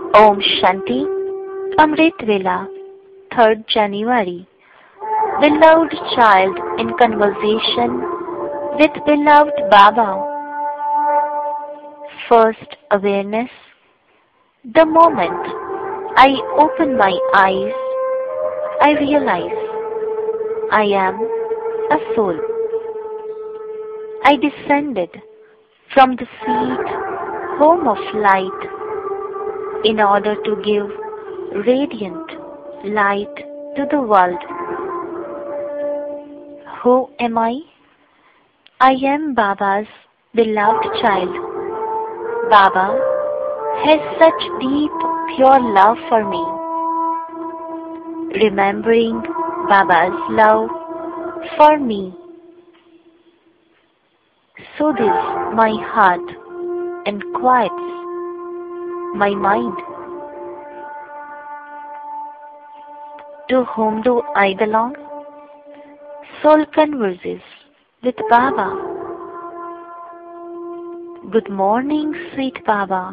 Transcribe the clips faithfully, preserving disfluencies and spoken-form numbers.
Om Shanti, Amrit Vela, third January. Beloved child in conversation with beloved Baba. First awareness. The moment I open my eyes, I realize I am a soul. I descended from the sweet home of light in order to give radiant light to the world. Who am I? I am Baba's beloved child. Baba has such deep, pure love for me. Remembering Baba's love for me soothes my heart and quiets my mind. To whom do I belong? Soul converses with Baba. Good morning, sweet Baba.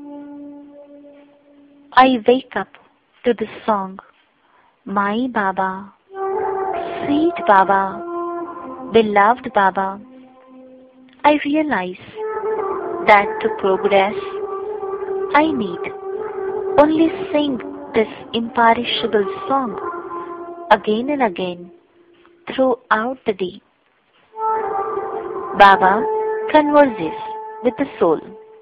I wake up to the song, My Baba, sweet Baba, beloved Baba. I realize that to progress, I need only sing this imperishable song again and again throughout the day. Baba converses with the soul.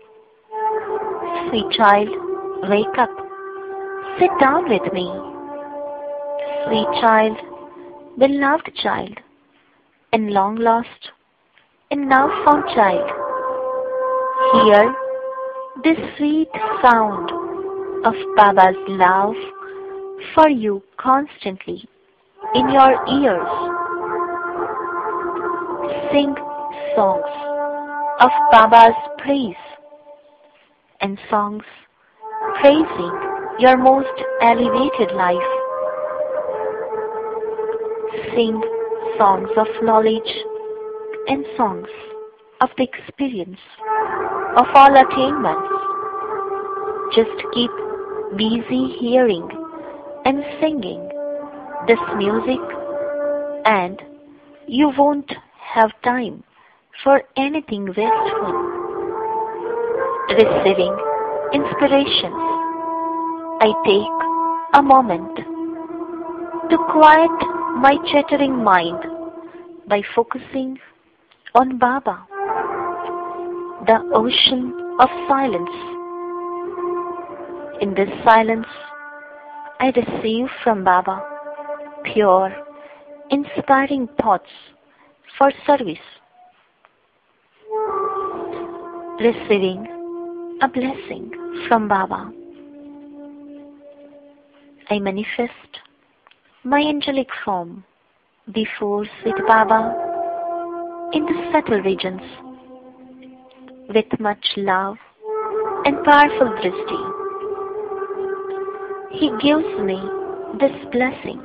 Sweet child, wake up. Sit down with me. Sweet child, beloved child, and long lost and now found child. Hear this sweet sound of Baba's love for you constantly in your ears. Sing songs of Baba's praise and songs praising your most elevated life. Sing songs of knowledge and songs of the experience of all attainments. Just keep busy hearing and singing this music, and you won't have time for anything wasteful. Receiving inspirations, I take a moment to quiet my chattering mind by focusing on Baba, the ocean of silence. In this silence, I receive from Baba pure, inspiring thoughts for service. Receiving a blessing from Baba, I manifest my angelic form before sweet Baba in the subtle regions with much love and powerful drishti. He gives me this blessing.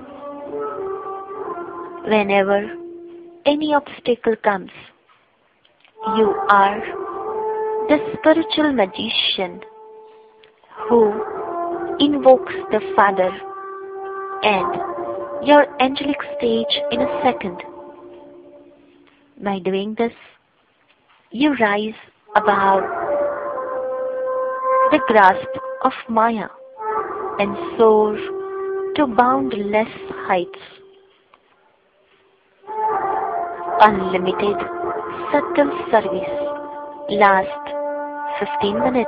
Whenever any obstacle comes, you are the spiritual magician who invokes the Father and your angelic stage in a second. By doing this, you rise above the grasp of Maya and soar to boundless heights. Unlimited subtle service lasts fifteen minutes.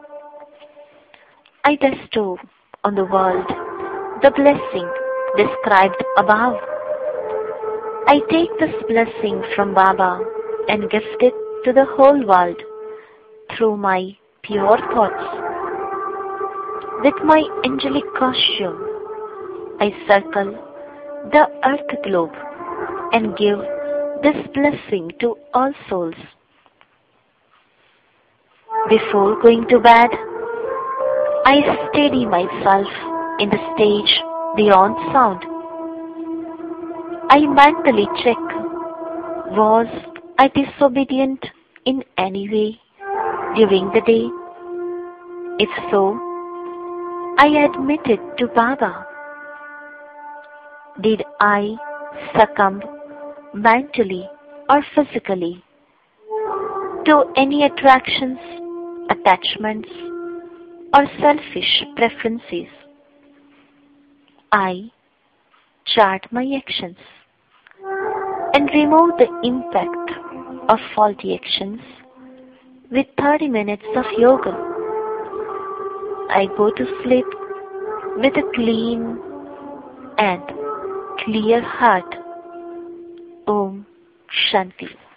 I bestow on the world the blessing described above. I take this blessing from Baba and gift it to the whole world through my pure thoughts. With my angelic costume, I circle the earth globe and give this blessing to all souls. Before going to bed, I steady myself in the stage beyond sound. I mentally check, was I disobedient in any way during the day? If so, I admit it to Baba. Did I succumb mentally or physically to any attractions, attachments, or selfish preferences? I chart my actions and remove the impact of faulty actions with thirty minutes of yoga. I go to sleep with a clean and clear heart. Om Shanti.